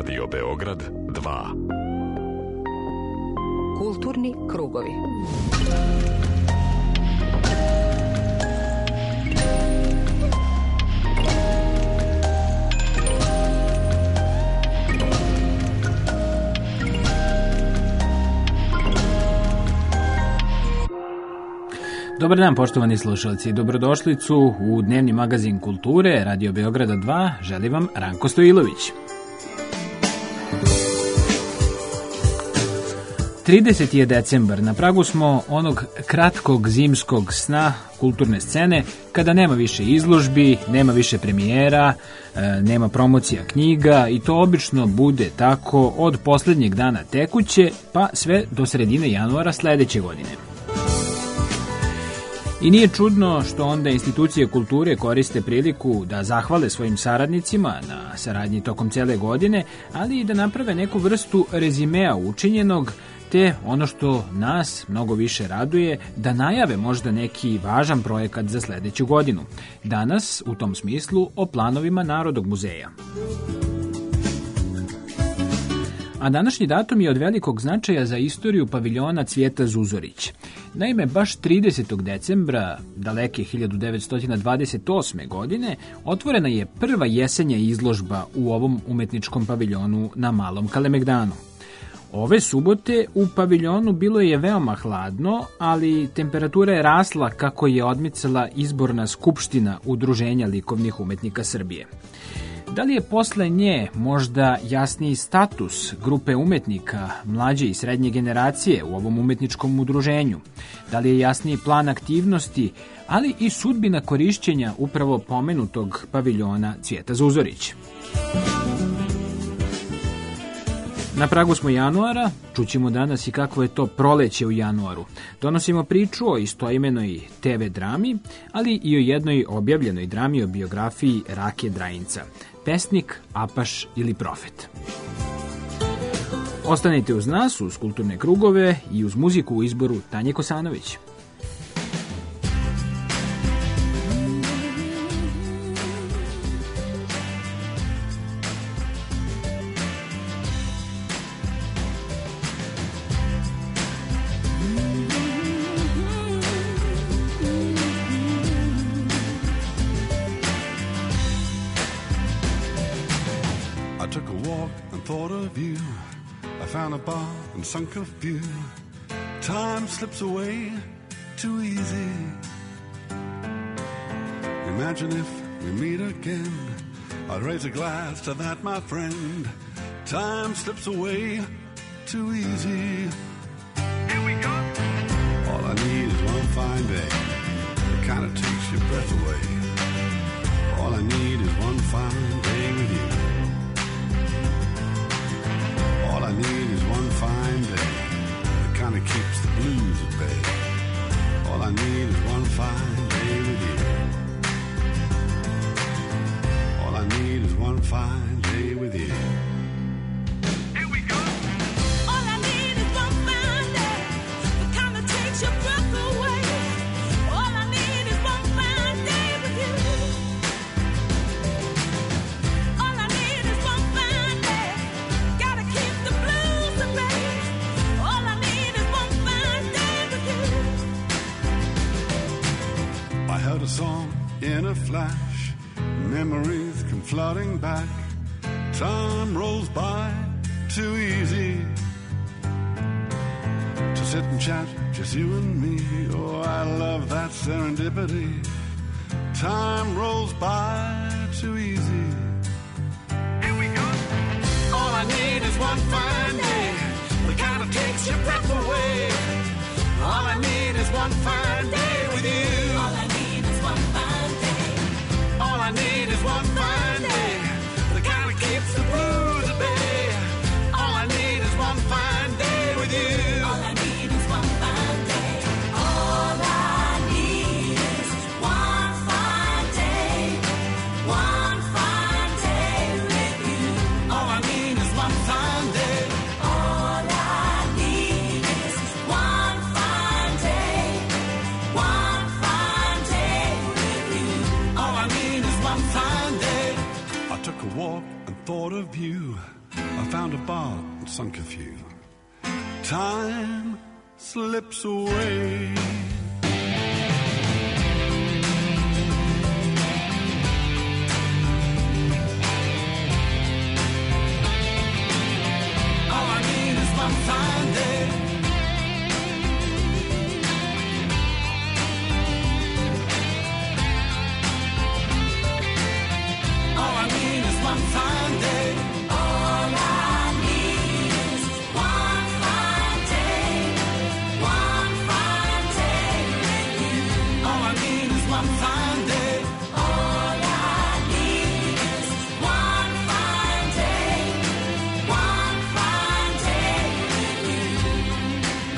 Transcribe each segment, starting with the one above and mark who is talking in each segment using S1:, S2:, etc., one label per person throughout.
S1: Radio Beograd 2.
S2: Kulturni krugovi.
S3: Dobar dan, poštovani slušalci. Dobrodošlicu u dnevni magazin kulture Radio Beograda 2. Želi vam Ranko Stojilović. 30. je decembar. Na pragu smo onog kratkog zimskog sna kulturne scene, kada nema više izložbi, nema više premijera, nema promocija knjiga i to obično bude tako od poslednjeg dana tekuće pa sve do sredine januara sledeće godine. I nije čudno što onda institucije kulture koriste priliku da zahvale svojim saradnicima na saradnji tokom cele godine, ali i da naprave neku vrstu rezimea učinjenog, te ono što nas mnogo više raduje, da najave možda neki važan projekat za sledeću godinu. Danas, u tom smislu, o planovima Narodnog muzeja. A današnji datum je od velikog značaja za istoriju paviljona Cvijeta Zuzorić. Naime, baš 30. decembra, daleke 1928. godine, otvorena je prva jesenja izložba u ovom umetničkom paviljonu na Malom Kalemegdanu. Ove subote u paviljonu bilo je veoma hladno, ali temperatura je rasla kako je odmicala izborna skupština Udruženja likovnih umetnika Srbije. Da li je posle nje možda jasniji status grupe umetnika mlađe i srednje generacije u ovom umetničkom udruženju? Da li je jasniji plan aktivnosti, ali i sudbina korišćenja upravo pomenutog paviljona Cvijeta Zuzorić? Na pragu smo januara, čućemo danas i kako je to proleće u januaru. Donosimo priču o istoimenoj TV drami, ali i o jednoj objavljenoj drami o biografiji Rake Drajinca. Pesnik, apaš ili profet. Ostanite uz nas, uz kulturne krugove i uz muziku u izboru Tanje Kosanović.
S4: Sunk a few. Time slips away too easy. Imagine if we meet again. I'd raise a glass to that, my friend. Time slips away too easy. Here we go. All I need is one fine day. It kind of takes your breath away. All I need is one fine day with you. All I need is one fine day that kind of keeps the blues at bay. All I need is one fine day with you. All I need is one fine day with you. Here we go. All I need is one fine day that kind of takes your breath away. All I need is one fine day with you. All I need is one fine day. Gotta keep the blues at bay. All I need is one fine day with you. I heard a song in a flash. Memories come flooding back. Time rolls by too easy to sit and chat, just you and me. Oh, I love that serendipity. Time rolls by too easy. Here we go. All I need is one fine day that kind of takes your breath away. All I need is one fine day with you. All I need is one fine day. All I need is one fine day that kind of keeps the blues at bay. All I need is one fine day with you. All I need is one fine day. All I need is one fine day. One fine day with you. All I need is one fine day. All I need is one fine day. One fine day with you. All I need is one fine day. I took a walk and thought of you. I found a bar and sunk a few. Time slips away. All I need is one fine day. All I need is one fine day. All I need is one fine day. One fine day with you. All I need is one fine day. All I need is one fine day. One fine day with you.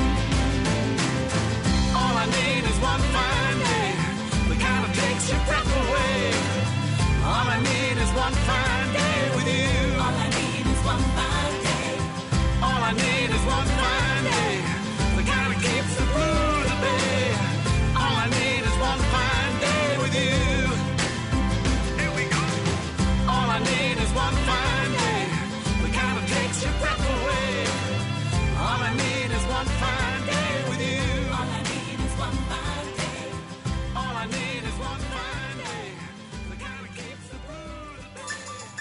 S4: All I need is one fine day. The kind that takes your breath away. All I need is one fine day with you. All I need is one fine day. All I need is one fine day. The kind that keeps the blues at bay. All I need is one fine day with you. Here we go. All I need is one fine day. The kind that takes your breath away. All I need is one fine day with you. All I need is one fine day. All I need is one fine day. The kind that keeps the blues at bay.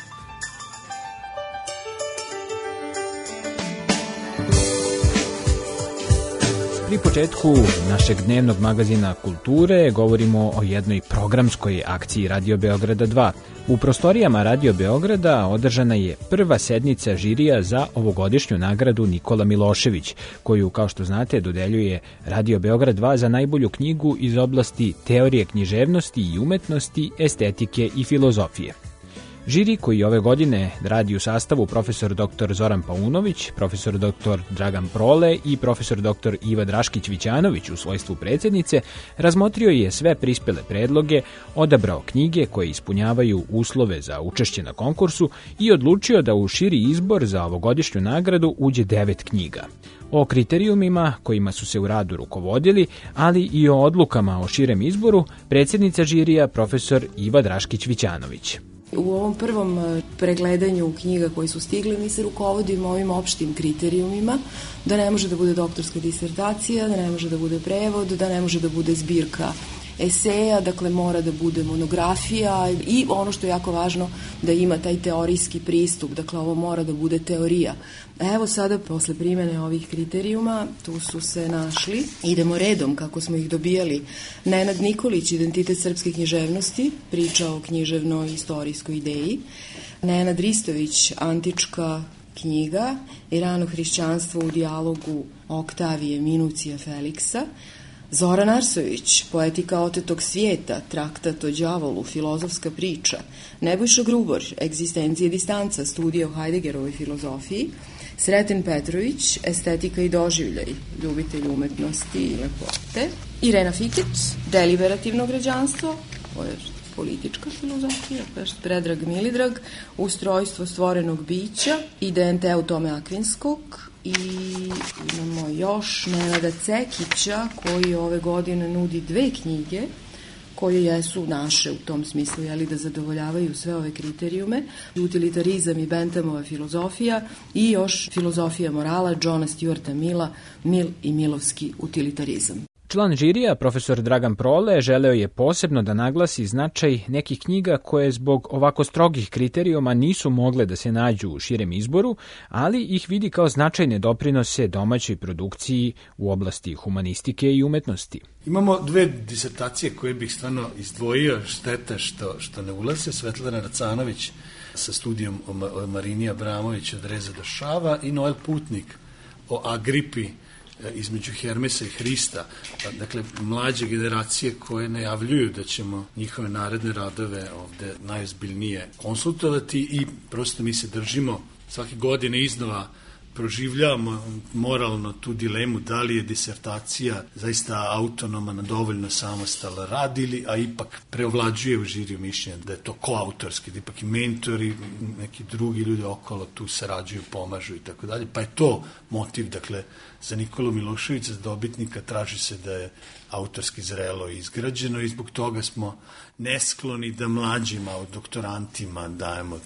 S3: Pri početku našeg dnevnog magazina Kulture govorimo o jednoj programskoj akciji Radio Beograda 2. U prostorijama Radio Beograda održana je prva sednica žirija za ovogodišnju nagradu Nikola Milošević, koju, kao što znate, dodeljuje Radio Beograd 2 za najbolju knjigu iz oblasti teorije književnosti i umetnosti, estetike i filozofije. Žiri koji ove godine radi u sastavu profesor dr. Zoran Paunović, profesor dr. Dragan Prole i profesor dr. Iva Draškić-Vićanović u svojstvu predsjednice, razmotrio je sve prispele predloge, odabrao knjige koje ispunjavaju uslove za učešće na konkursu i odlučio da u širi izbor za ovogodišnju nagradu uđe 9 knjiga. O kriterijumima kojima su se u radu rukovodili, ali i o odlukama o širem izboru, predsjednica žirija profesor Iva Draškić-Vićanović.
S2: U ovom prvom pregledanju knjiga koji su stigli mi se rukovodimo ovim opštim kriterijumima, da ne može da bude doktorska disertacija, da ne može da bude prevod, da ne može da bude zbirka eseja, dakle mora da bude monografija i ono što je jako važno da ima taj teorijski pristup, dakle ovo mora da bude teorija. Evo sada posle primene ovih kriterijuma tu su se našli, idemo redom kako smo ih dobijali. Nenad Nikolić, Identitet srpske književnosti, priča o književnoj istorijskoj ideji. Nenad Ristović, Antička knjiga i rano hrišćanstvo u dijalogu Oktavije Minucija Feliksa. Zoran Arsović, Poetika otetog svijeta, Traktat o đavolu, filozofska priča. Nebojša Grubor, Egzistencija i distanca, studija o Heideggerovoj filozofiji. Sreten Petrović, Estetika i doživljaj, ljubitelj umetnosti i lepote. Irena Fikić, Deliberativno građanstvo, ovo je politička filozofija. Predrag Milidrag, Ustrojstvo stvorenog bića i DNT Tome Akvinskog. I imamo još Nenada Cekića koji ove godine nudi 2 knjige koje jesu naše u tom smislu, jeli, da zadovoljavaju sve ove kriterijume. Utilitarizam i Benthamova filozofija i još Filozofija morala Johna Stuarta Milla, Mill i Milovski utilitarizam.
S3: Član žirija, profesor Dragan Prole, želeo je posebno da naglasi značaj nekih knjiga koje zbog ovako strogih kriterijuma nisu mogle da se nađu u širem izboru, ali ih vidi kao značajne doprinose domaćoj produkciji u oblasti humanistike i umetnosti.
S5: Imamo 2 disertacije koje bih stvarno izdvojio, šteta što ne ulaze. Svetlana Racanović sa studijom o Marini Abramović od Reza do Šava i Noel Putnik o Agripi između Hermesa i Hrista. Dakle, mlađe generacije koje najavljuju da ćemo njihove naredne radove ovde najozbiljnije konsultovati i prosto mi se držimo svake godine iznova proživljavamo moralno tu dilemu da li je disertacija zaista autonoma, dovoljno samostalan rad ili, a ipak preovlađuje u žiriju mišljenja da je to koautorski, da ipak i mentori, neki drugi ljudi okolo tu sarađuju, pomažu i tako dalje. Pa je to motiv, dakle, za Nikolu Miloševića, za dobitnika, traži se da je autorski zrelo i izgrađeno i zbog toga smo neskloni da mlađima, doktorantima dajemo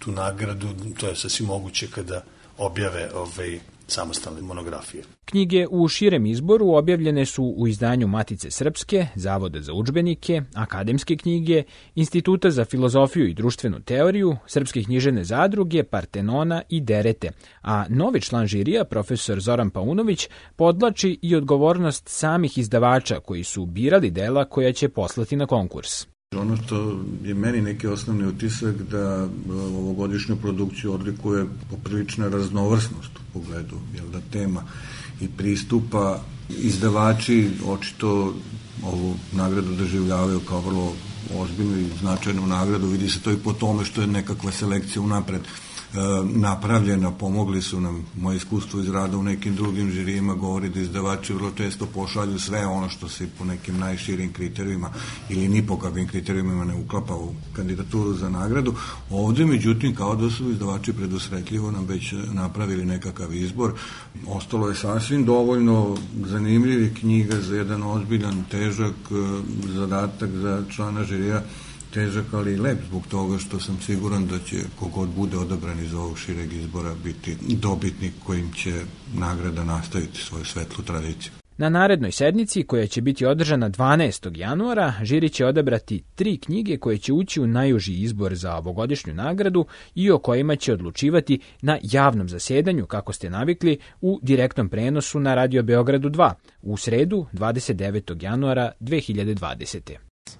S5: tu nagradu, to je sasvim moguće kada objave samostalne monografije.
S3: Knjige u širem izboru objavljene su u izdanju Matice Srpske, Zavoda za udžbenike, Akademske knjige, Instituta za filozofiju i društvenu teoriju, Srpske književne zadruge, Partenona i Derete, a novi član žirija, profesor Zoran Paunović, podlači i odgovornost samih izdavača koji su birali dela koja će poslati na konkurs.
S6: Ono što je meni neki osnovni utisak da ovogodišnju produkciju odlikuje poprilična raznovrsnost u pogledu tema i pristupa. Izdavači očito ovu nagradu doživljavaju kao vrlo ozbiljnu i značajnu nagradu. Vidi se to i po tome što je nekakva selekcija unapred napravljena, pomogli su nam. Moje iskustvo iz rada u nekim drugim žirijima govori da izdavači vrlo često pošalju sve ono što se po nekim najširim kriterijima ili ni po kakvim kriterijima ne uklapa u kandidaturu za nagradu. Ovde, međutim, kao da su izdavači predusretljivo nam već napravili nekakav izbor. Ostalo je sasvim dovoljno zanimljivih knjiga za jedan ozbiljan, težak zadatak za člana žirija, težak, ali i lep zbog toga što sam siguran da će kogod bude odabran iz ovog šireg izbora biti dobitnik kojim će nagrada nastaviti svoju svetlu tradiciju.
S3: Na narednoj sednici, koja će biti održana 12. januara, žiri će odabrati 3 knjige koje će ući u najuži izbor za ovogodišnju nagradu i o kojima će odlučivati na javnom zasedanju, kako ste navikli, u direktnom prenosu na Radio Beogradu 2 u sredu 29. januara 2020.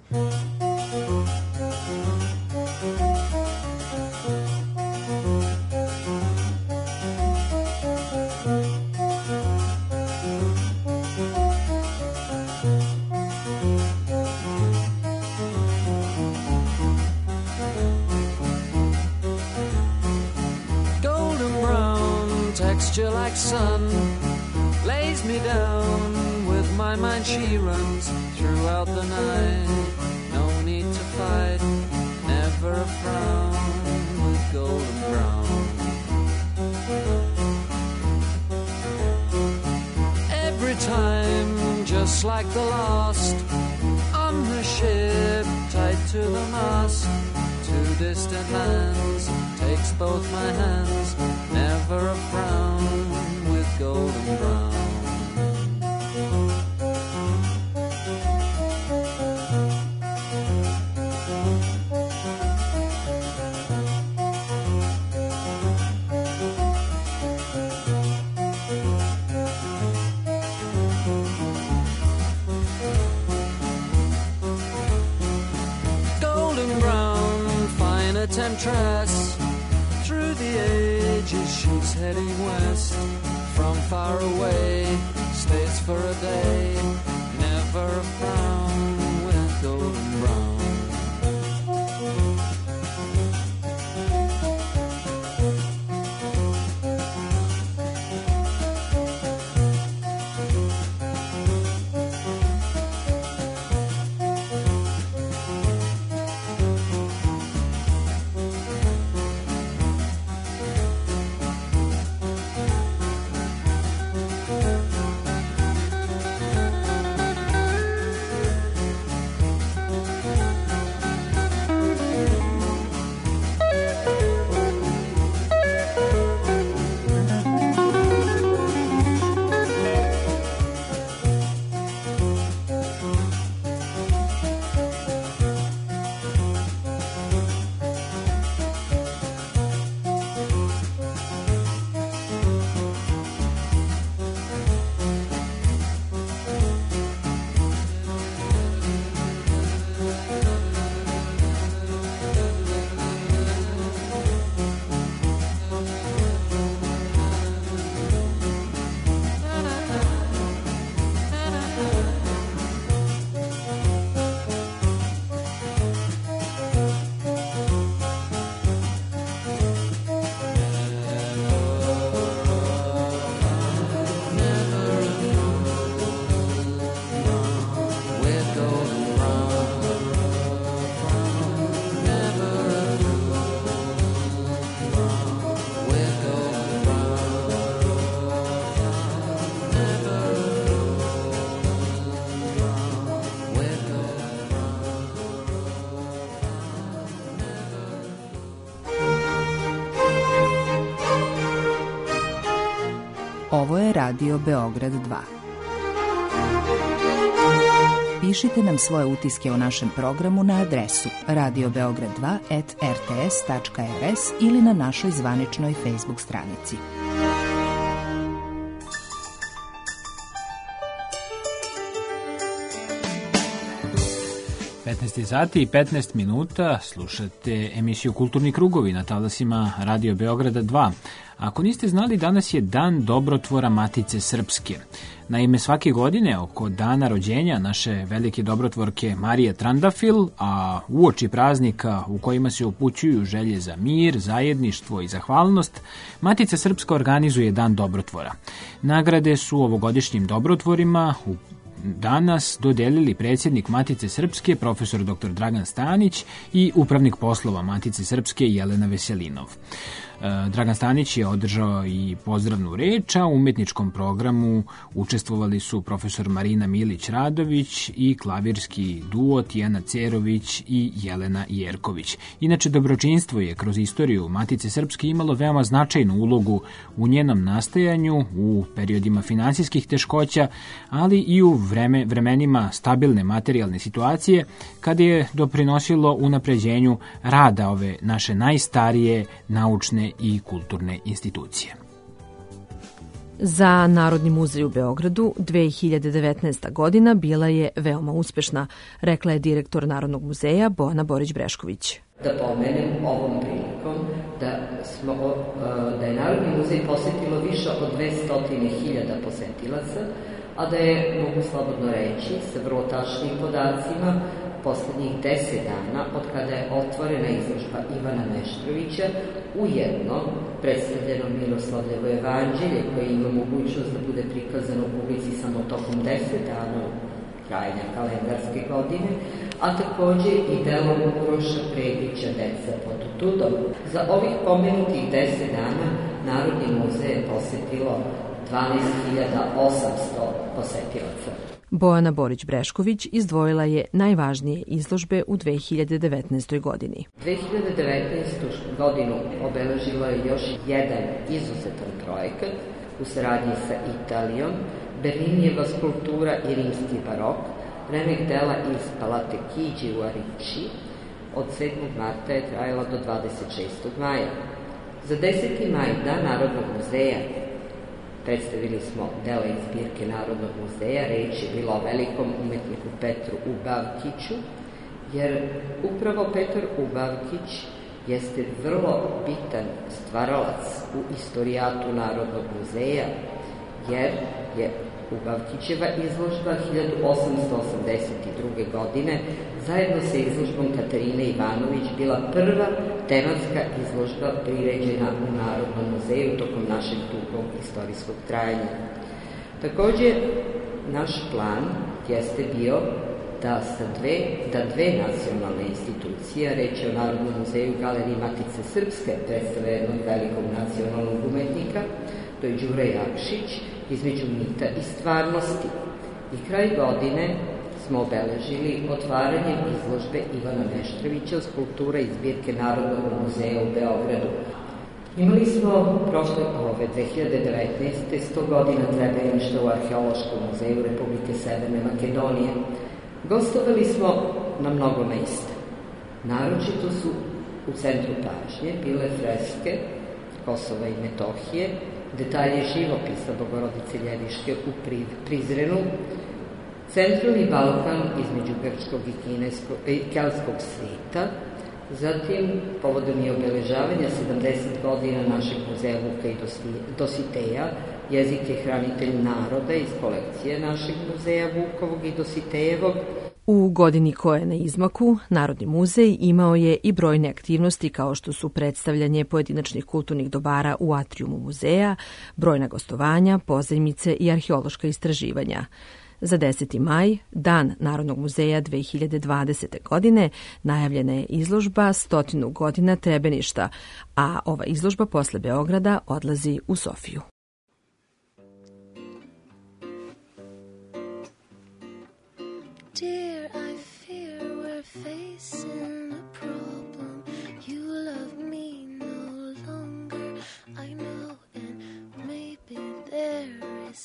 S7: Texture like sun lays me down. With my mind she runs throughout the night. No need to fight, never a frown. With golden brown, every time just like the last. On the ship tied to the mast, to distant lands takes both my hands. Never a frown with golden brown. Golden brown, fine a temptress. Through the ages she's heading west. From far away, stays for a day. Never a frown with golden brown.
S8: Radio Beograd 2. Pišite nam svoje utiske o našem programu na adresu radiobeograd2@rts.rs ili na našoj zvaničnoj Facebook stranici.
S3: Sati i 15 minuta, slušate emisiju Kulturni krugovi na talasima Radio Beograda 2. Ako niste znali, danas je Dan dobrotvora Matice Srpske. Naime, svake godine oko dana rođenja naše velike dobrotvorke Marije Trandafil, a uoči praznika u kojima se upućuju želje za mir, zajedništvo i zahvalnost, Matica Srpska organizuje Dan dobrotvora. Nagrade su ovogodišnjim dobrotvorima danas dodelili predsjednik Matice Srpske, profesor dr. Dragan Stanić i upravnik poslova Matice Srpske Jelena Veselinov. Dragan Stanić je održao i pozdravnu reč, a u umetničkom programu učestvovali su profesor Marina Milić-Radović i klavirski duo Tijana Cerović i Jelena Jerković. Inače, dobročinstvo je kroz istoriju Matice Srpske imalo veoma značajnu ulogu u njenom nastajanju u periodima finansijskih teškoća, ali i u vremenima stabilne materijalne situacije, kada je doprinosilo unapređenju rada ove naše najstarije naučne i kulturne institucije.
S9: Za Narodni muzej u Beogradu 2019. godina bila je veoma uspešna, rekla je direktor Narodnog muzeja Bojana Borić-Brešković.
S10: Da pomenem ovom prilikom da je Narodni muzej posetilo više od 200.000 posetilaca, a da je, mogu slobodno reći, sa vrlo tačnim podacima, poslednjih 10 dana, od kada je otvorena izložba Ivana Meštrovića, ujedno predstavljeno Miroslavljevo evanđelje, koje ima mogućnost da bude prikazano u publici samo tokom 10 dana trajanja kalendarske godine, a takođe i delom Uroša Predića Deca pod Tutudom. Za ovih pomenutih 10 dana Narodni muzej je posetilo 12.800 posetilaca.
S9: Bojana Borić-Brešković izdvojila je najvažnije izložbe u 2019. godini.
S10: 2019. godinu obeležilo je još jedan izuzetan projekat u saradnji sa Italijom, Berlinijeva skulptura i rimski barok, remek dela iz Palate Chigi u Ariči, od 7. marta je trajala do 26. maja. Za 10. maj, Dan Narodnog muzeja, predstavili smo dela iz zbirke Narodnog muzeja. Reč je bila o velikom umetniku Petru Ubavkiću, jer upravo Petar Ubavkić jeste vrlo bitan stvaralac u istorijatu Narodnog muzeja, jer je Ubavkićeva izložba 1882. godine zajedno sa izložbom Katarine Ivanović bila prva tematska izložba priređena u Narodnom muzeju tokom našeg dugog istorijskog trajanja. Takođe, naš plan jeste bio da dve nacionalne institucije, reč je o Narodnom muzeju Galeriji Matice Srpske, predstave jednog velikog nacionalnog umetnika, to je Đura Jakšić, između mita i stvarnosti. I kraj godine smo obeležili otvaranjem izložbe Ivana Meštrovića, skulptura iz zbirke Narodnog muzeja u Beogradu. Imali smo prošle 2019. 100 godina Trebinjšta u Arheološkom muzeju Republike Severne Makedonije. Gostovali smo na mnogo mesta. Naročito su u centru pažnje bile freske Kosova i Metohije, detalje živopisa Bogorodice Ljeviške u Prizrenu, centralni Balkan između grčkog i keltskog sveta, zatim povodom i obeležavanja 70 godina našeg muzeja Vuka i Dositeja, jezik je hranitelj naroda iz kolekcije našeg muzeja Vukovog i Dositejevog.
S9: U godini koja je na izmaku, Narodni muzej imao je i brojne aktivnosti kao što su predstavljanje pojedinačnih kulturnih dobara u atrijumu muzeja, brojna gostovanja, pozajmice i arheološka istraživanja. Za 10. maj, Dan Narodnog muzeja 2020. godine, najavljena je izložba 100 godina Trebeništa, a ova izložba posle Beograda odlazi u Sofiju.
S11: Dear, I fear we're facing a problem. You love me no longer, I know, and maybe there is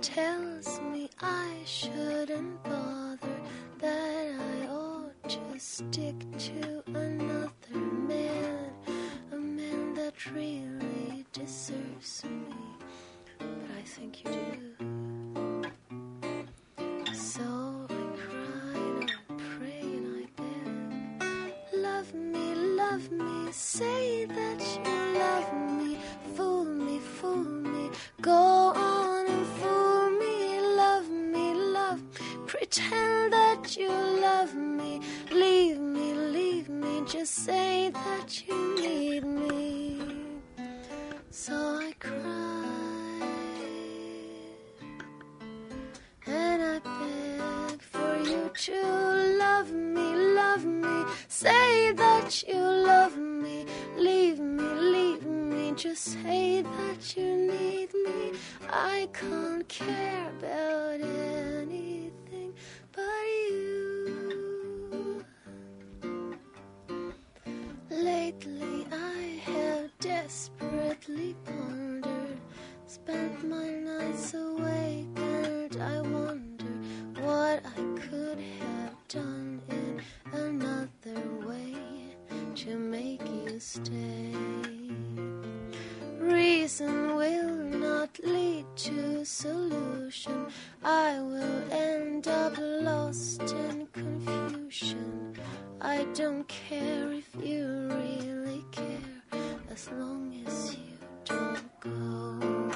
S11: tells me I shouldn't bother, that I ought to stick to another man, a man that really deserves me, but I think you do. So I cry and I pray and I beg, love me, say that you love me, fool me, go on and fool me, love me, pretend that you love me, leave me, just say that you need me. So I cry and I beg for you to love me, say that you love me, leave me, just say that you need me. I can't care about anything but you. Lately I have desperately pondered, spent my nights awake, and I wonder what I could have done in another way to make you stay. Reason will not lead to solution, I will end up lost in confusion. I don't care if you really care, as long as you don't go.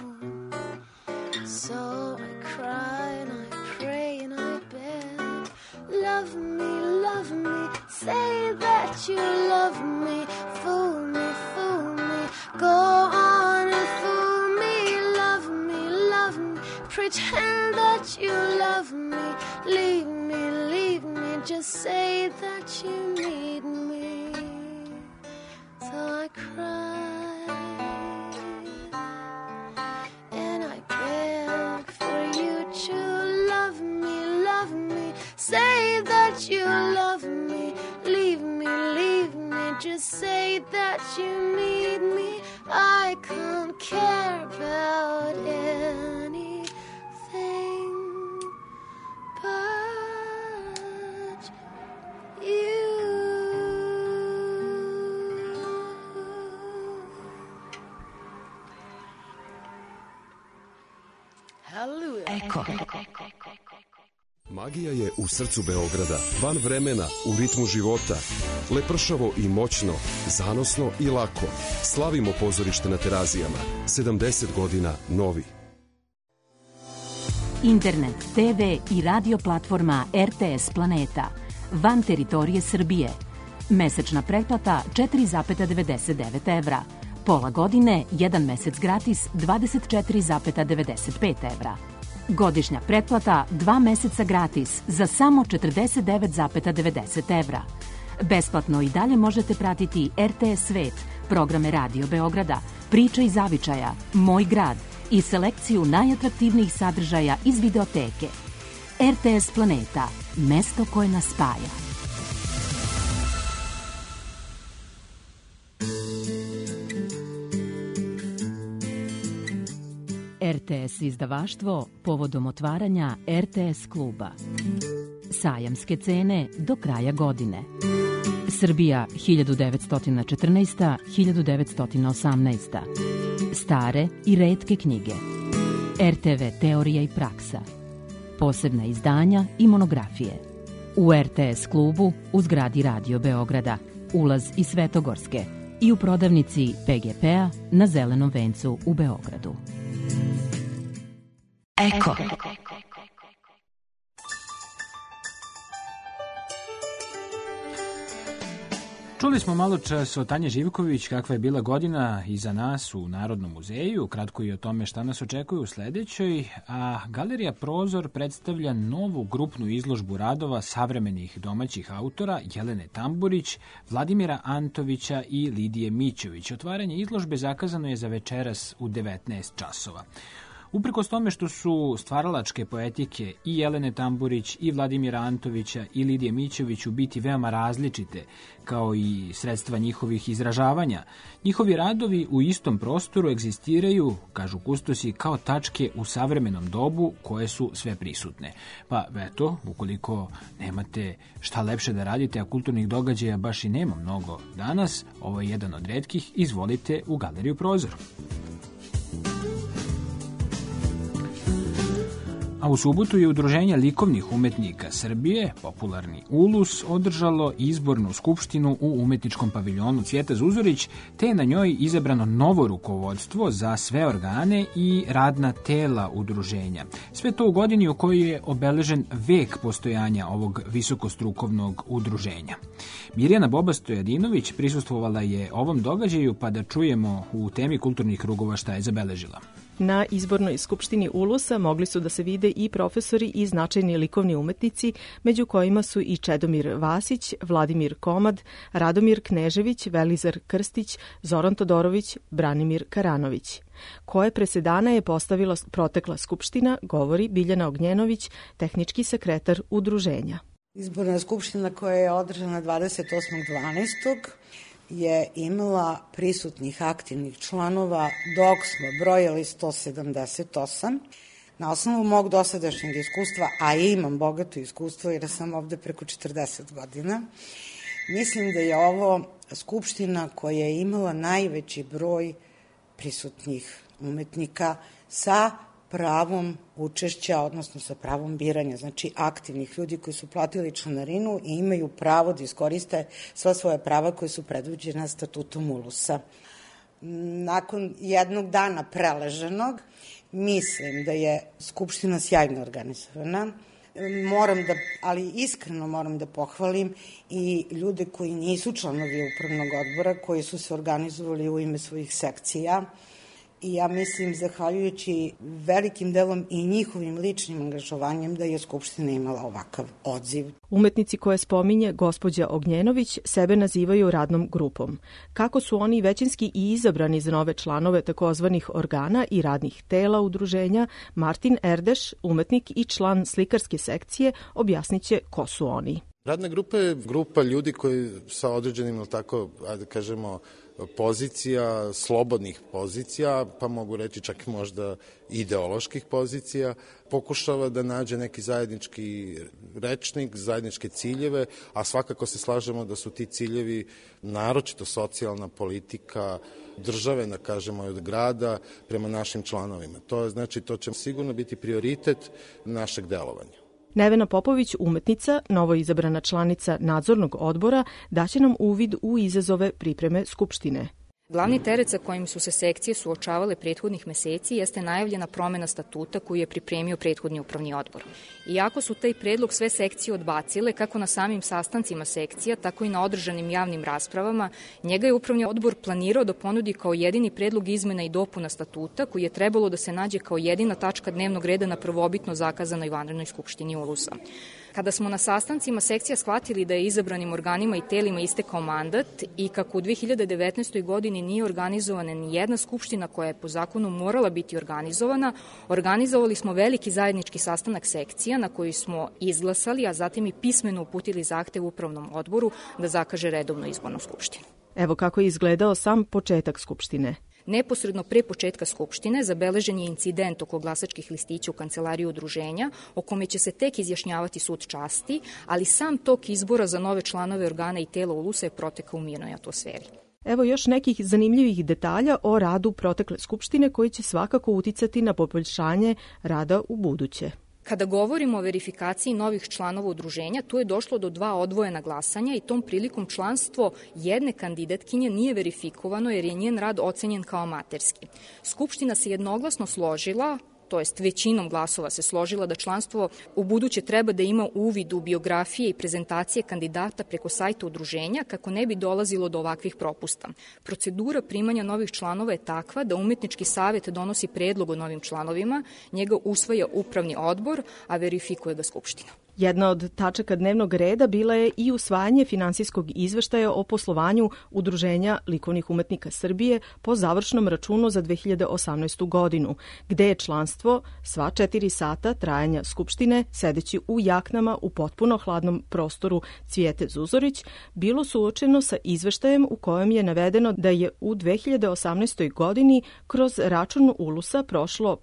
S11: So I cry and I pray and I beg, love me, say that you love me, fool me, go on and fool me, love me, pretend that you love me, leave me, just say that you need me. So I cry and I beg for you to love me, say that you love me, leave me, just say that you need me. I can't care about anything but you.
S9: Hallelujah.
S8: Eko.
S12: Magija je u srcu Beograda, van vremena, u ritmu života. Lepršavo i moćno, zanosno i lako. Slavimo pozorište na Terazijama. 70 godina novi.
S8: Internet, TV i radio platforma RTS Planeta. Van teritorije Srbije. Mesečna pretplata 4,99 evra. Pola godine, 1 mesec gratis 24,95 evra. Godišnja pretplata 2 meseca gratis za samo 49,90 evra. Besplatno i dalje možete pratiti RTS Svet, programe Radio Beograda, Priča iz zavičaja, Moj grad i selekciju najatraktivnijih sadržaja iz videoteke. RTS Planeta, mesto koje nas spaja. RTS izdavaštvo povodom otvaranja RTS kluba. Sajamske cene do kraja godine. Srbija 1914-1918. Stare i retke knjige. RTV teorija i praksa. Posebna izdanja i monografije. U RTS klubu u zgradi Radio Beograda, ulaz iz Svetogorske i u prodavnici PGP-a na Zelenom vencu u Beogradu. Eko.
S3: Čuli smo malo čas o Tanje Živković kakva je bila godina iza nas u Narodnom muzeju, kratko i o tome šta nas očekuje u sledećoj, a Galerija Prozor predstavlja novu grupnu izložbu radova savremenih domaćih autora Jelene Tamburić, Vladimira Antovića i Lidije Mićović. Otvaranje izložbe zakazano je za večeras u 19 časova. Uprkos tome što su stvaralačke poetike i Jelene Tamburić i Vladimira Antovića i Lidije Mićović u biti veoma različite, kao i sredstva njihovih izražavanja, njihovi radovi u istom prostoru egzistiraju, kažu kustosi, kao tačke u savremenom dobu koje su sve prisutne. Pa eto, ukoliko nemate šta lepše da radite, a kulturnih događaja baš i nema mnogo danas, ovo je jedan od retkih, izvolite u Galeriju Prozor. A u subotu je Udruženje likovnih umetnika Srbije, popularni ULUS, održalo izbornu skupštinu u umetničkom paviljonu Cvijeta Zuzorić, te je na njoj izabrano novo rukovodstvo za sve organe i radna tela udruženja. Sve to u godini u kojoj je obeležen vek postojanja ovog visokostrukovnog udruženja. Mirjana Boba-Stojadinović prisustvovala je ovom događaju, pa da čujemo u temi kulturnih krugova šta je zabeležila.
S13: Na izbornoj skupštini ULUS-a mogli su da se vide i profesori i značajni likovni umetnici, među kojima su i Čedomir Vasić, Vladimir Komad, Radomir Knežević, Velizar Krstić, Zoran Todorović, Branimir Karanović. Koje presedana je postavila protekla skupština, govori Biljana Ognjenović, tehnički sekretar udruženja.
S14: Izborna skupština koja je održana 28.12. je imala prisutnih aktivnih članova, dok smo brojali 178. Na osnovu mog dosadašnjeg iskustva, a imam bogato iskustvo jer sam ovde preko 40 godina, mislim da je ovo skupština koja je imala najveći broj prisutnih umetnika sa pravom učešća, odnosno sa pravom biranja, znači aktivnih ljudi koji su platili članarinu i imaju pravo da iskoriste sva svoja prava koje su predviđena statutom ULUS-a. Nakon jednog dana preleženog, mislim da je skupština sjajno organizovana. Ali iskreno moram da pohvalim i ljude koji nisu članovi upravnog odbora, koji su se organizovali u ime svojih sekcija. I ja mislim, zahvaljujući velikim delom i njihovim ličnim angažovanjem, da je Skupština imala ovakav odziv.
S13: Umetnici koje spominje gospođa Ognjenović sebe nazivaju radnom grupom. Kako su oni većinski i izabrani za nove članove takozvanih organa i radnih tela udruženja, Martin Erdeš, umetnik i član slikarske sekcije, objasniće ko su oni.
S15: Radna grupa je grupa ljudi koji sa određenim, tako, da kažemo, pozicija, slobodnih pozicija, pa mogu reći čak možda ideoloških pozicija, pokušava da nađe neki zajednički rečnik, zajedničke ciljeve, a svakako se slažemo da su ti ciljevi naročito socijalna politika države, da kažemo, od grada prema našim članovima. To će sigurno biti prioritet našeg delovanja.
S13: Nevena Popović, umetnica, novo izabrana članica nadzornog odbora, daće nam uvid u izazove pripreme Skupštine.
S16: Glavni teret sa kojim su se sekcije suočavale prethodnih meseci jeste najavljena promena statuta koju je pripremio prethodni upravni odbor. Iako su taj predlog sve sekcije odbacile, kako na samim sastancima sekcija, tako i na održanim javnim raspravama, njega je upravni odbor planirao da ponudi kao jedini predlog izmena i dopuna statuta koji je trebalo da se nađe kao jedina tačka dnevnog reda na prvobitno zakazanoj vanrednoj skupštini ULUS-a. Kada smo na sastancima sekcija shvatili da je izabranim organima i telima istekao mandat i kako u 2019. godini nije organizovana ni jedna skupština koja je po zakonu morala biti organizovana, organizovali smo veliki zajednički sastanak sekcija na koji smo izglasali, a zatim i pismeno uputili zahtev upravnom odboru da zakaže redovnu izbornu skupštinu.
S13: Evo kako je izgledao sam početak skupštine.
S16: Neposredno pre početka Skupštine zabeležen je incident oko glasačkih listića u kancelariji udruženja, o kome će se tek izjašnjavati sud časti, ali sam tok izbora za nove članove organa i tela ULUS-a je protekao u mirnoj atmosferi.
S13: Evo još nekih zanimljivih detalja o radu protekle Skupštine koji će svakako uticati na poboljšanje rada u buduće.
S16: Kada govorimo o verifikaciji novih članova udruženja, tu je došlo do 2 odvojena glasanja i tom prilikom članstvo jedne kandidatkinje nije verifikovano jer je njen rad ocenjen kao amaterski. Skupština se jednoglasno složila, to jest većinom glasova se složila da članstvo u buduće treba da ima uvid u biografije i prezentacije kandidata preko sajta udruženja kako ne bi dolazilo do ovakvih propusta. Procedura primanja novih članova je takva da umetnički savjet donosi predlog o novim članovima, njega usvaja upravni odbor, a verifikuje ga Skupština.
S13: Jedna od tačaka dnevnog reda bila je i usvajanje finansijskog izveštaja o poslovanju Udruženja likovnih umetnika Srbije po završnom računu za 2018. godinu, gde je članstvo sva 4 sata trajanja Skupštine, sedeći u jaknama u potpuno hladnom prostoru Cvijete Zuzorić, bilo suočeno sa izveštajem u kojem je navedeno da je u 2018. godini kroz račun Ulusa prošlo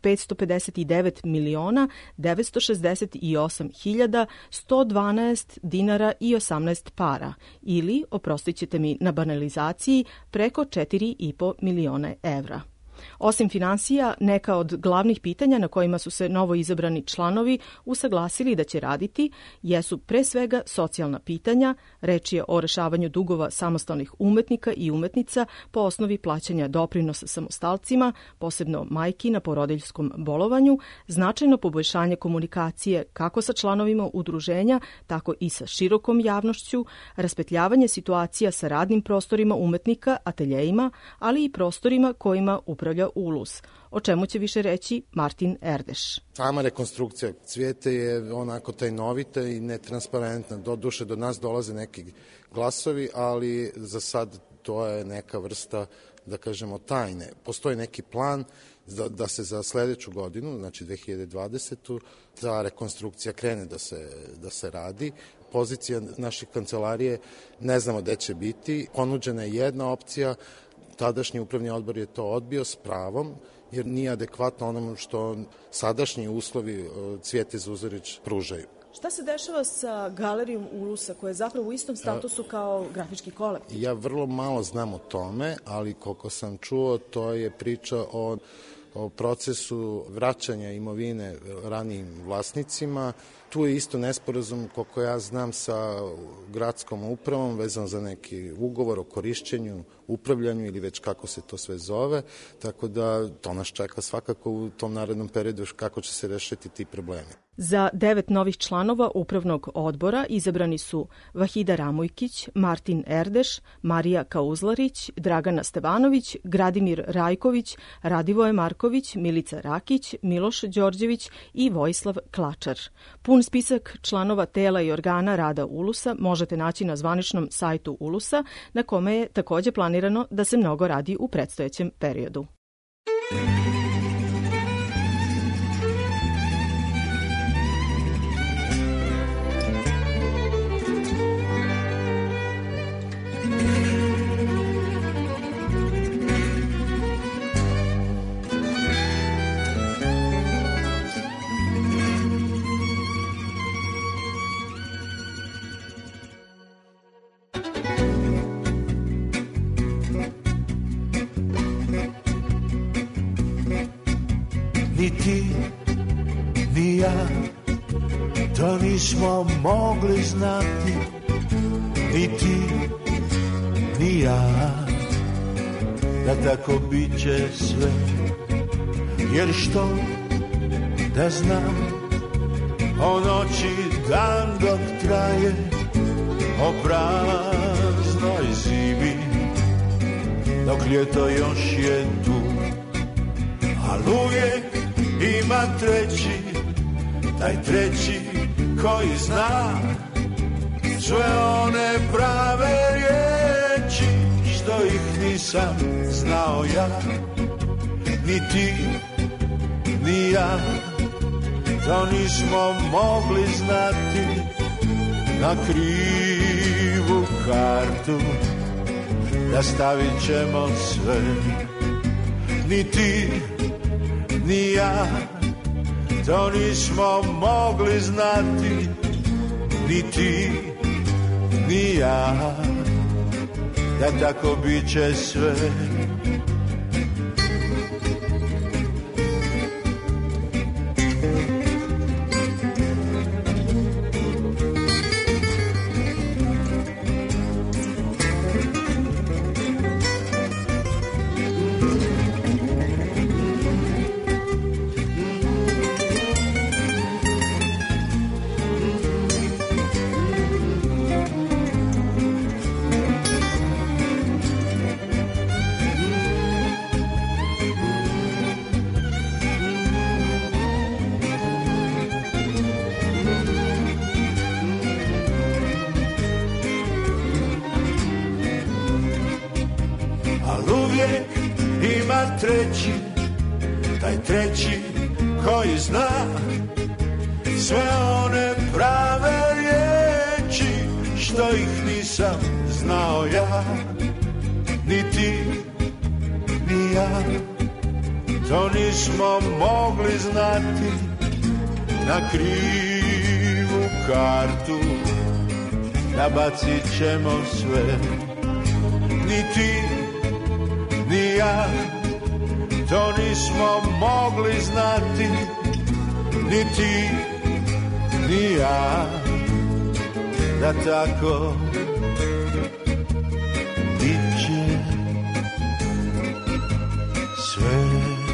S13: 559.968.112 dinara i 18 para, ili, oprostit ćete mi na banalizaciji, preko 4,5 miliona evra. Osim finansija, neka od glavnih pitanja na kojima su se novo izabrani članovi usaglasili da će raditi jesu pre svega socijalna pitanja, reč je o rešavanju dugova samostalnih umetnika i umetnica po osnovi plaćanja doprinosa samostalcima, posebno majki na porodiljskom bolovanju, značajno poboljšanje komunikacije kako sa članovima udruženja, tako i sa širokom javnošću, raspetljavanje situacija sa radnim prostorima umetnika, ateljejima, ali i prostorima kojima upravlja Ulus, o čemu će više reći Martin Erdeš.
S15: Sama rekonstrukcija Cvijete je onako tajnovita i netransparentna. Doduše, do nas dolaze neki glasovi, ali za sad to je neka vrsta, da kažemo, tajne. Postoji neki plan da se za sledeću godinu, znači 2020. ta rekonstrukcija krene da se radi. Pozicija naših kancelarije ne znamo gde će biti. Ponuđena je jedna opcija, tadašnji upravni odbor je to odbio s pravom, jer nije adekvatno onomu što sadašnji uslovi Cvijete Zuzorić pružaju.
S13: Šta se dešava sa Galerijom Ulusa, koja je zapravo u istom statusu kao grafički kolektiv?
S15: Ja vrlo malo znam o tome, ali koliko sam čuo, to je priča o procesu vraćanja imovine ranijim vlasnicima. Tu je isto nesporazum, koliko ja znam, sa gradskom upravom vezan za neki ugovor o korišćenju, upravljanju ili već kako se to sve zove, tako da to nas čeka svakako u tom narednom periodu kako će se rešiti ti problemi.
S13: Za 9 novih članova upravnog odbora izabrani su Vahida Ramojkić, Martin Erdeš, Marija Kauzlarić, Dragana Stevanović, Gradimir Rajković, Radivoje Marković, Milica Rakić, Miloš Đorđević i Vojislav Klačar. Pun spisak članova tela i organa rada Ulusa možete naći na zvaničnom sajtu Ulusa, na kome je takođe planirano da se mnogo radi u predstojećem periodu.
S17: Ni ti, ni ja, to nismo mogli znati. Ni ti, ni ja, da tako bit će sve. Jer što da znam o noći dan dok traje, o praznoj zimi dok ljeto još je tu. Al uvijek ima treći, taj treći koji zna sve one prave riječi što ih nisam znao ja. Ni ti, ni ja, to nismo mogli znati. Na krivu kartu da stavit ćemo sve. Ni ti, ni ja, to nismo mogli znati. Ni ti, ni ja, da tako bit će sve. ima treći, taj treći koji zna sve one prave riječi što ih nisam znao ja, ni ti, ni ja. To nismo mogli znati na krivu kartu, nabacit ćemo sve. Ni ti, ni ja, to nismo mogli znati, ni ti, ni ja, da tako bit će sve.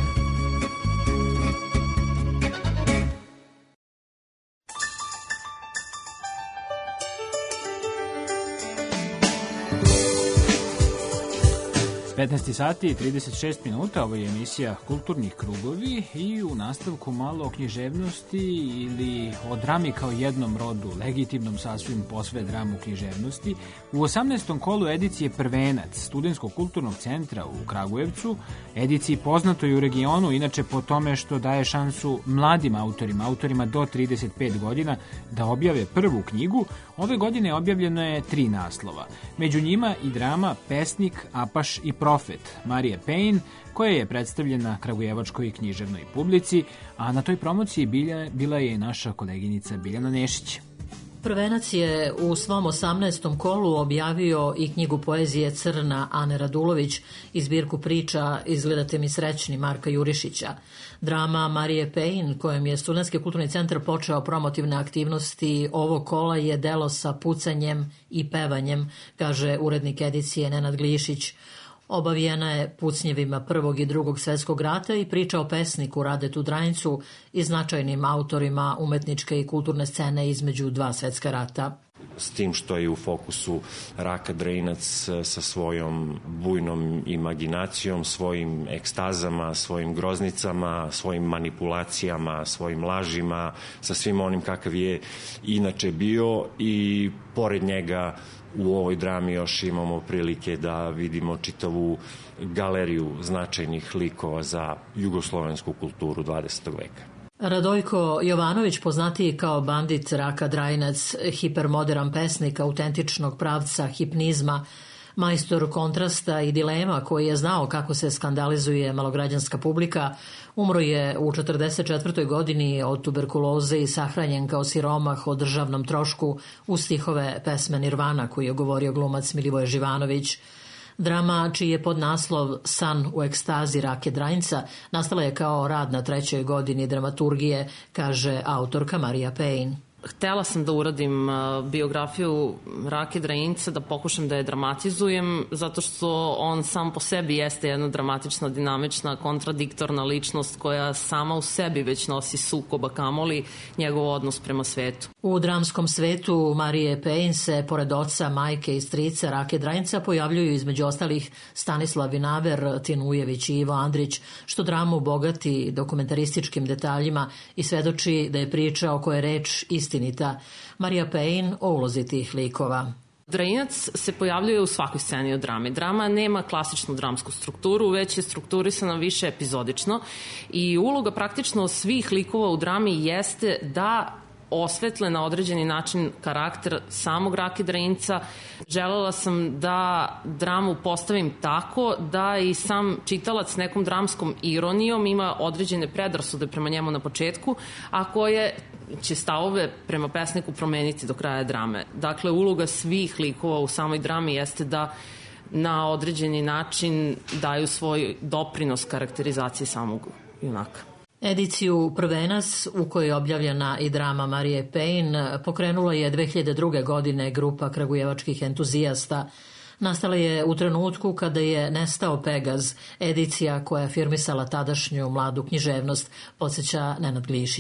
S3: 15 sati i 36 minuta, ovo je emisija Kulturnih krugovi i u nastavku malo o književnosti ili o drami kao jednom rodu, legitimnom sasvim posve dramu književnosti. U 18. kolu edicije Prvenac Studentskog kulturnog centra u Kragujevcu, ediciji poznatoj u regionu, inače po tome što daje šansu mladim autorima do 35 godina da objave prvu knjigu, ove godine objavljeno je 3 naslova. Među njima i drama Pesnik, Apaš i Profet Marije Pejn, koja je predstavljena kragujevačkoj književnoj publici, a na toj promociji bila je i naša koleginica Biljana Nešić.
S18: Prvenac je u svom 18. kolu objavio i knjigu poezije Crna Ane Radulović i zbirku priča Izgledate mi srećni Marka Jurišića. Drama Marije Pejn, kojem je Studentski kulturni centar počeo promotivne aktivnosti ovog kola, je delo sa pucanjem i pevanjem, kaže urednik edicije Nenad Glišić. Obavijena je pucnjevima Prvog i Drugog svjetskog rata i priča o pesniku Radetu Drajncu i značajnim autorima umetničke i kulturne scene između 2 svjetska rata.
S19: S tim što je u fokusu Raka Drinac sa svojom bujnom imaginacijom, svojim ekstazama, svojim groznicama, svojim manipulacijama, svojim lažima, sa svim onim kakav je inače bio, i pored njega u ovoj drami još imamo prilike da vidimo čitavu galeriju značajnih likova za jugoslovensku kulturu 20. veka.
S18: Radojko Jovanović, poznatiji kao bandit Raka Drajnac, hipermodern pesnik autentičnog pravca hipnizma, majstor kontrasta i dilema koji je znao kako se skandalizuje malograđanska publika, umro je u 44. godini od tuberkuloze i sahranjen kao siromah o državnom trošku u stihove pesme Nirvana koju je govorio glumac Milivoje Živanović. Drama, čiji je podnaslov San u ekstazi Rake Drajnca, nastala je kao rad na 3. godini dramaturgije, kaže autorka Marija Pejn.
S20: Htela sam da uradim biografiju Rake Drajnca, da pokušam da je dramatizujem, zato što on sam po sebi jeste jedna dramatična, dinamična, kontradiktorna ličnost koja sama u sebi već nosi sukoba, kamoli njegov odnos prema svetu.
S18: U dramskom svetu Marije Pejn se, pored oca, majke i strica Rake Drajnca, pojavljuju između ostalih Stanislav Vinaver, Tin Ujević i Ivo Andrić, što dramu bogati dokumentarističkim detaljima i svedoči da je priča o kojoj je reč istinita. Marija Pejn o ulozi tih likova.
S20: Drajinac se pojavljuje u svakoj sceni od drame. Drama nema klasičnu dramsku strukturu, već je strukturisana više epizodično i uloga praktično svih likova u drami jeste da osvetle na određeni način karakter samog Rake Drajnca. Želela sam da dramu postavim tako da i sam čitalac nekom dramskom ironijom ima određene predrasude prema njemu na početku, a koje će stavove prema pesniku promeniti do kraja drame. Dakle, uloga svih likova u samoj drami jeste da na određeni način daju svoj doprinos karakterizaciji samog junaka.
S18: Ediciju Prvenac, u kojoj je objavljena i drama Marije Pejn, pokrenula je 2002. godine grupa kragujevačkih entuzijasta. Nastala je u trenutku kada je nestao Pegaz, edicija koja je afirmisala tadašnju mladu književnost, podsjeća Nenad Glišić.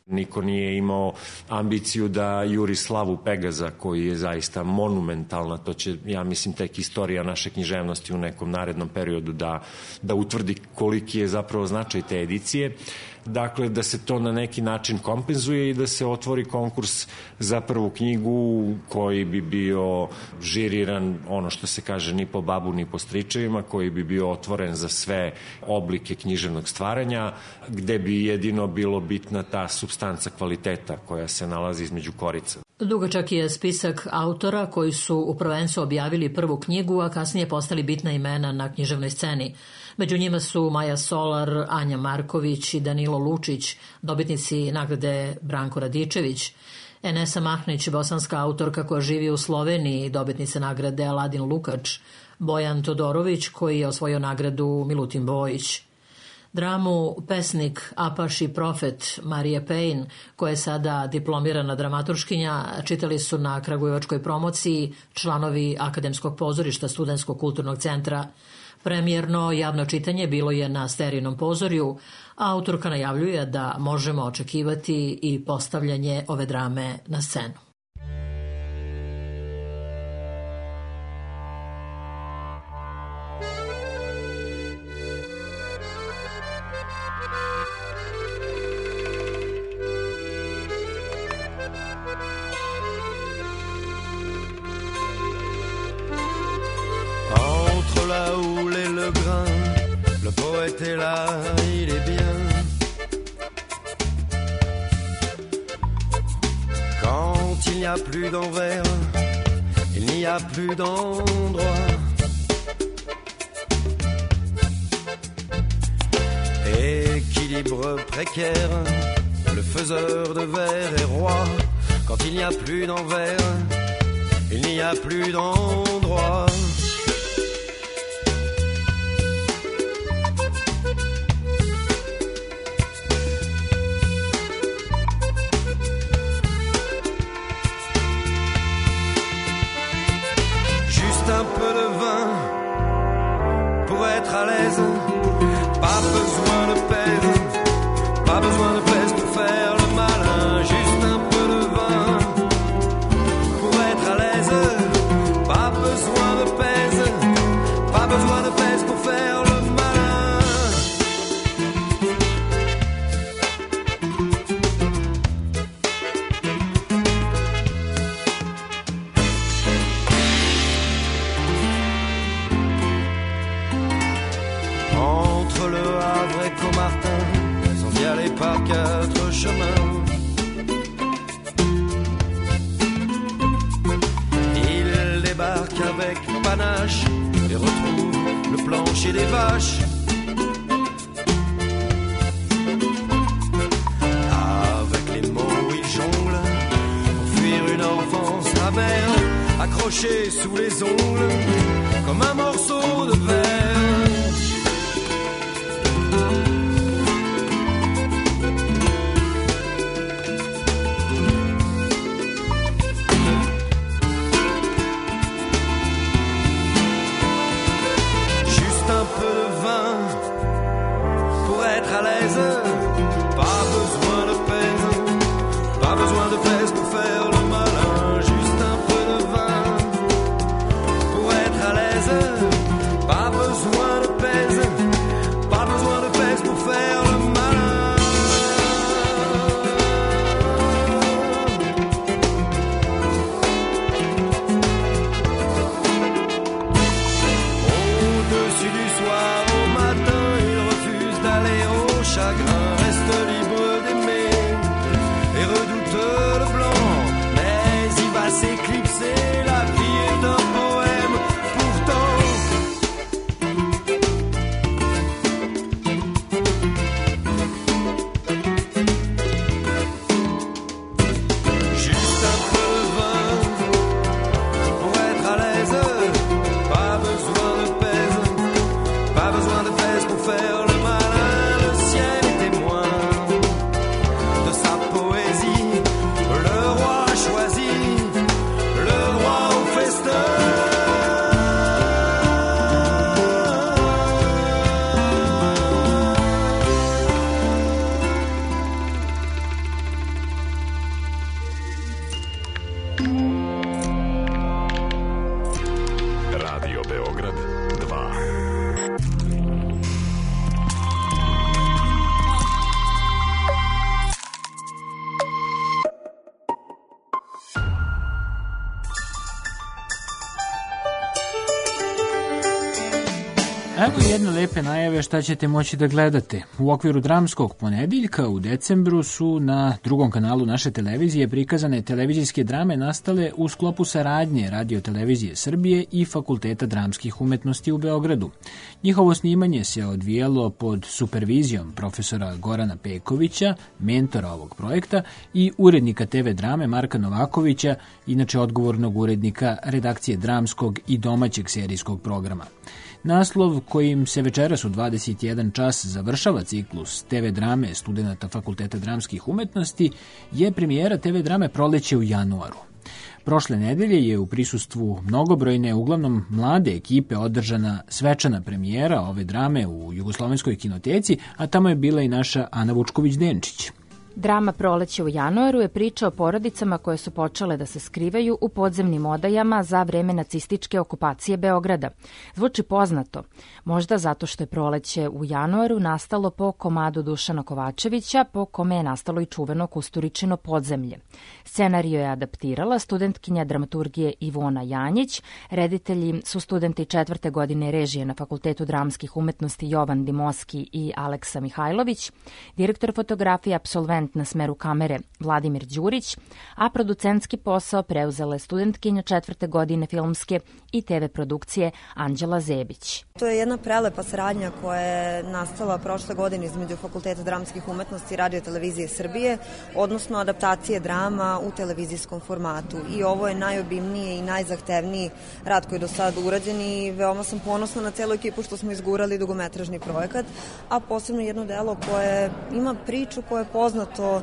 S19: Niko nije imao ambiciju da juri slavu Pegaza, koji je zaista monumentalna. To će, ja mislim, tek istorija naše književnosti u nekom narednom periodu da utvrdi koliki je zapravo značaj te edicije. Dakle, da se to na neki način kompenzuje i da se otvori konkurs za prvu knjigu koji bi bio žiriran, ono što se kaže, ni po babu ni po stričevima, koji bi bio otvoren za sve oblike književnog stvaranja, gde bi jedino bilo bitna ta supstanca kvaliteta koja se nalazi između korica.
S18: Dugačak je spisak autora koji su u prvenstvu objavili prvu knjigu, a kasnije postali bitna imena na književnoj sceni. Među njima su Maja Solar, Anja Marković i Danilo Lučić, dobitnici nagrade Branko Radičević, Enesa Mahnić, bosanska autorka koja živi u Sloveniji, dobitnica nagrade Aladin Lukač, Bojan Todorović koji je osvojio nagradu Milutin Bojić. Dramu Pesnik, Apaš i Profet Marije Pejn, koja je sada diplomirana dramaturškinja, čitali su na kragujevačkoj promociji članovi Akademskog pozorišta Studentskog kulturnog centra. Premijerno javno čitanje bilo je na Sterinom pozorju, a autorka najavljuje da možemo očekivati i postavljanje ove drame na scenu.
S17: La houle et le grain, le poète est là, il est bien. Quand il n'y a plus d'envers, il n'y a plus d'endroit. Équilibre précaire, le faiseur de vers est roi. Quand il n'y a plus d'envers, il n'y a plus d'endroit. Un peu de vin pour être à l'aise, pas besoin de pèse, pas besoin de pèse pour faire le malin. Juste un peu de vin pour être à l'aise, pas besoin de pèse, pas besoin de pèse pour faire le malin. Par quatre chemins, il débarque avec panache et retrouve le plancher des vaches. Avec les mots il jongle pour fuir une enfance amère, accroché sous les ongles comme un morceau de verre.
S3: Jedne lepe najave šta ćete moći da gledate. U okviru dramskog ponedeljka u decembru su na drugom kanalu naše televizije prikazane televizijske drame nastale u sklopu saradnje Radio televizije Srbije i Fakulteta dramskih umetnosti u Beogradu. Njihovo snimanje se odvijalo pod supervizijom profesora Gorana Pekovića, mentora ovog projekta, i urednika TV drame Marka Novakovića, inače odgovornog urednika redakcije dramskog i domaćeg serijskog programa. Naslov kojim se večeras u 21 čas završava ciklus TV drame studenata Fakulteta dramskih umetnosti je premijera TV drame Proleće u januaru. Prošle nedelje je u prisustvu mnogobrojne, uglavnom mlade ekipe održana svečana premijera ove drame u Jugoslovenskoj kinoteci, a tamo je bila i naša Ana Vučković-Denčić.
S21: Drama Proleće u januaru je priča o porodicama koje su počele da se skrivaju u podzemnim odajama za vreme nacističke okupacije Beograda. Zvuči poznato, možda zato što je Proleće u januaru nastalo po komadu Dušana Kovačevića, po kome je nastalo i čuveno Kusturičino podzemlje. Scenario je adaptirala studentkinja dramaturgije Ivona Janjić, reditelji su studenti 4. godine režije na Fakultetu dramskih umetnosti Jovan Dimoski i Aleksa Mihajlović, direktor fotografije apsolvent na smeru kamere Vladimir Đurić, a producentski posao preuzela je studentkinja 4. godine filmske i TV produkcije Anđela Zebić.
S22: To je jedna prelepa saradnja koja je nastala prošle godine između Fakulteta dramskih umetnosti i Radio televizije Srbije, odnosno adaptacije drama u televizijskom formatu. I ovo je najobimniji i najzahtevniji rad koji je do sada urađen i veoma sam ponosna na celu ekipu što smo izgurali dugometražni projekat, a posebno jedno delo koje ima priču koje je poznato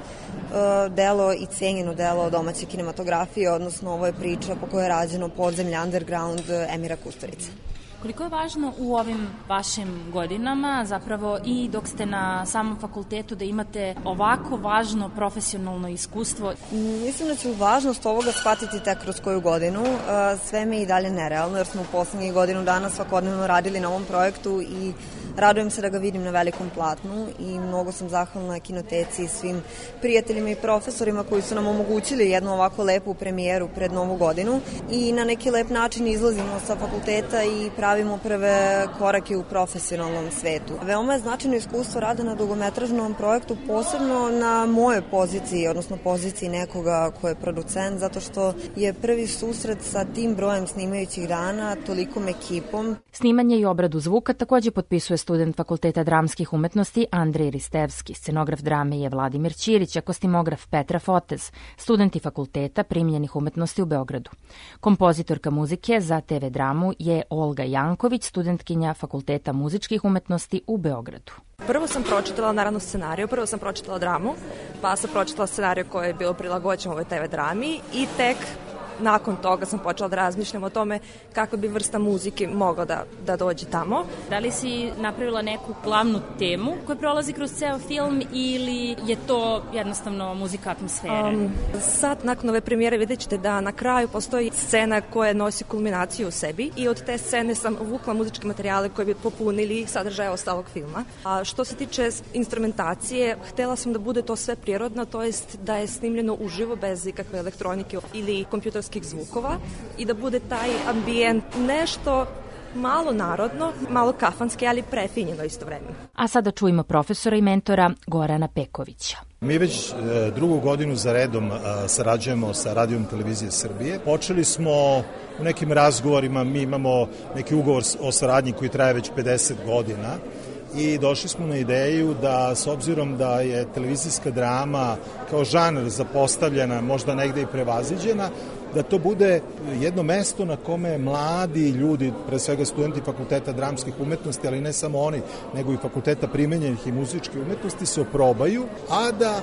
S22: delo i cenjeno delo domaće kinematografije, odnosno ovo je priča po kojoj je rađeno Podzemlje underground Emira Kusturice.
S21: Koliko je važno u ovim vašim godinama, zapravo i dok ste na samom fakultetu, da imate ovako važno profesionalno iskustvo?
S22: Mislim da ću važnost ovoga shvatiti tek kroz koju godinu. Sve mi je i dalje nerealno jer smo u poslednjih godinu dana svakodnevno radili na ovom projektu i radujem se da ga vidim na velikom platnu i mnogo sam zahvalna kinoteci i svim prijateljima i profesorima koji su nam omogućili jednu ovako lepu premijeru pred Novu godinu i na neki lep način izlazimo sa fakulteta i pravimo prve korake u profesionalnom svetu. Veoma je značajno iskustvo rada na dugometražnom projektu, posebno na mojoj poziciji, odnosno poziciji nekoga ko je producent, zato što je prvi susret sa tim brojem snimajućih dana, tolikom ekipom.
S21: Snimanje i obradu zvuka takođe potpisuje student Fakulteta dramskih umetnosti Andrej Ristevski, scenograf drame je Vladimir Ćirić, a kostimograf Petra Fotez, studenti Fakulteta primljenih umetnosti u Beogradu. Kompozitorka muzike za TV dramu je Olga Janković, studentkinja Fakulteta muzičkih umetnosti u Beogradu.
S23: Prvo sam pročitala naravno scenariju, prvo sam pročitala dramu, pa sam pročitala scenariju koji je bilo prilagođen ovoj TV drami i tek nakon toga sam počela da razmišljam o tome kakva bi vrsta muzike mogla da dođe tamo.
S21: Da li si napravila neku glavnu temu koja prolazi kroz ceo film ili je to jednostavno muzika atmosfere?
S23: Sad, nakon ove premijere, vidjet ćete da na kraju postoji scena koja nosi kulminaciju u sebi i od te scene sam uvukla muzičke materijale koje bi popunili sadržaj ostalog filma. A što se tiče instrumentacije, htela sam da bude to sve prirodno, to jest da je snimljeno uživo bez ikakve elektronike ili kompjuterskih zvukova i da bude taj ambijent nešto malo narodno, malo kafanski, ali prefinjeno istovremeno.
S21: A sada čujemo profesora i mentora Gorana Pekovića.
S24: Mi već drugu godinu za redom sarađujemo sa Radijom televizije Srbije. Počeli smo u nekim razgovorima, mi imamo neki ugovor o saradnji koji traje već 50 godina i došli smo na ideju da, s obzirom da je televizijska drama kao žanr zapostavljena, možda negde i prevaziđena, da to bude jedno mesto na kome mladi ljudi, pre svega studenti Fakulteta dramskih umetnosti, ali ne samo oni, nego i Fakulteta primenjenih i muzičkih umetnosti se oprobaju, a da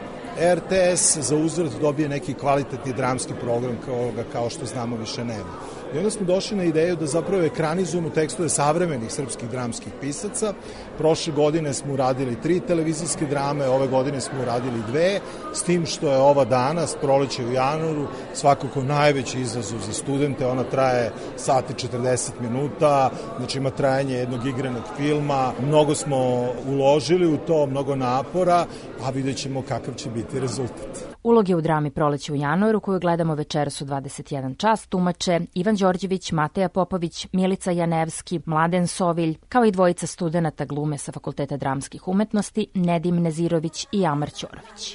S24: RTS za uzvrat dobije neki kvalitetni dramski program kao što znamo više nema. I onda smo došli na ideju da zapravo ekranizujemo tekstove savremenih srpskih dramskih pisaca. Prošle godine smo uradili 3 televizijske drame, ove godine smo uradili 2, s tim što je ova danas, Proleće u januaru, svakako najveći izazov za studente. Ona traje sat i 40 minuta, znači ima trajanje jednog igranog filma. Mnogo smo uložili u to, mnogo napora, a vidjet ćemo kakav će biti rezultat.
S21: Uloge u drami Proleće u januaru, koju gledamo večeras u 21 čas, tumače Ivan Đorđević, Mateja Popović, Milica Janevski, Mladen Sovilj, kao i dvojica studenata glume sa Fakulteta dramskih umetnosti, Nedim Nezirović i Amar Ćorović.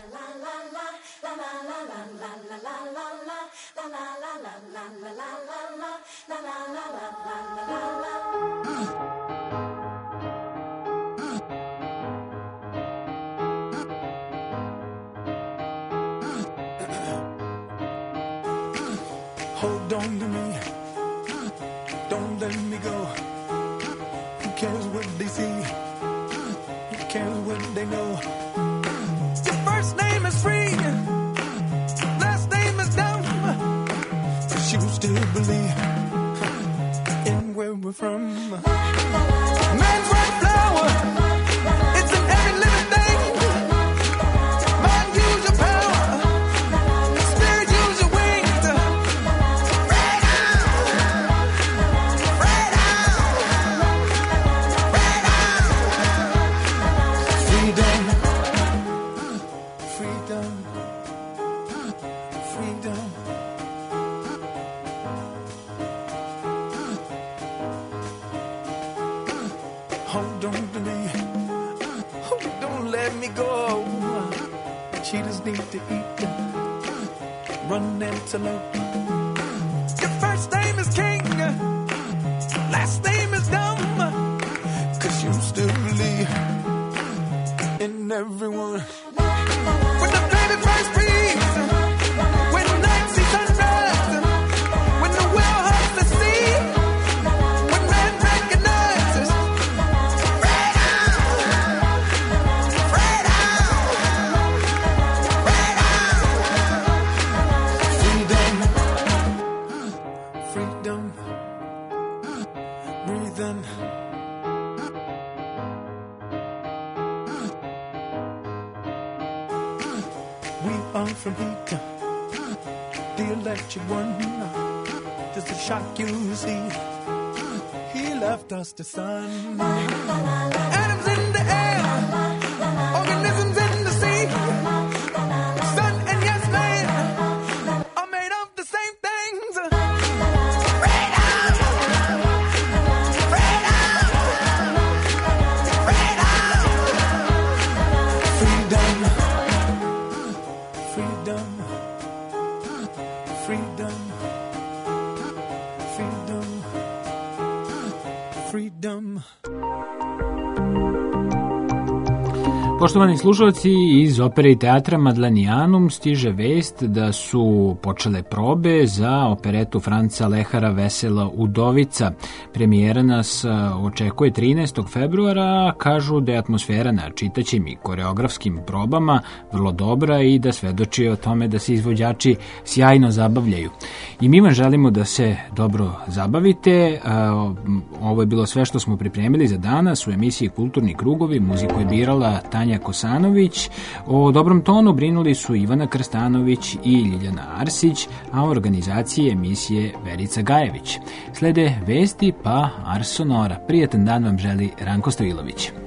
S1: Hold on to me, don't let me go. Who cares what they see? Who cares what they know? Your first name is free, last name is dumb. But you still believe in where we're from. Man's red flower, it's in every living thing. Mind, use your power. Spirit, use your wings. Hold on to me, oh, don't let me go. Cheetahs need to eat, run antelope. Your first name is king, last name is dumb. 'Cause you still believe in everyone. When the baby first breathes, when night sees sunrise, when the whale hugs the sea, when man recognizes freedom, breathe in. We are from heat, the electric one. There's a shock you see. He left us the sun. Atoms in the air, organisms in the sea. Sun and yes man are made of the same things. Freedom.
S3: Poštovani slušalci, iz opere i teatra Madlanianum stiže vest da su počele probe za operetu Franca Lehara Vesela udovica. Premijera nas očekuje 13. februara, kažu da je atmosfera na čitaćim i koreografskim probama vrlo dobra i da svedoči o tome da se izvođači sjajno zabavljaju. I mi vam želimo da se dobro zabavite. Ovo je bilo sve što smo pripremili za danas u emisiji Kulturni krugovi. Muziku je birala Tanja Kosanović. O dobrom tonu brinuli su Ivana Krstanović i Ljiljana Arsić, a u organizaciji emisije Verica Gajević. Slede vesti pa Ars Sonora. Prijatan dan vam želi Ranko Stojilović.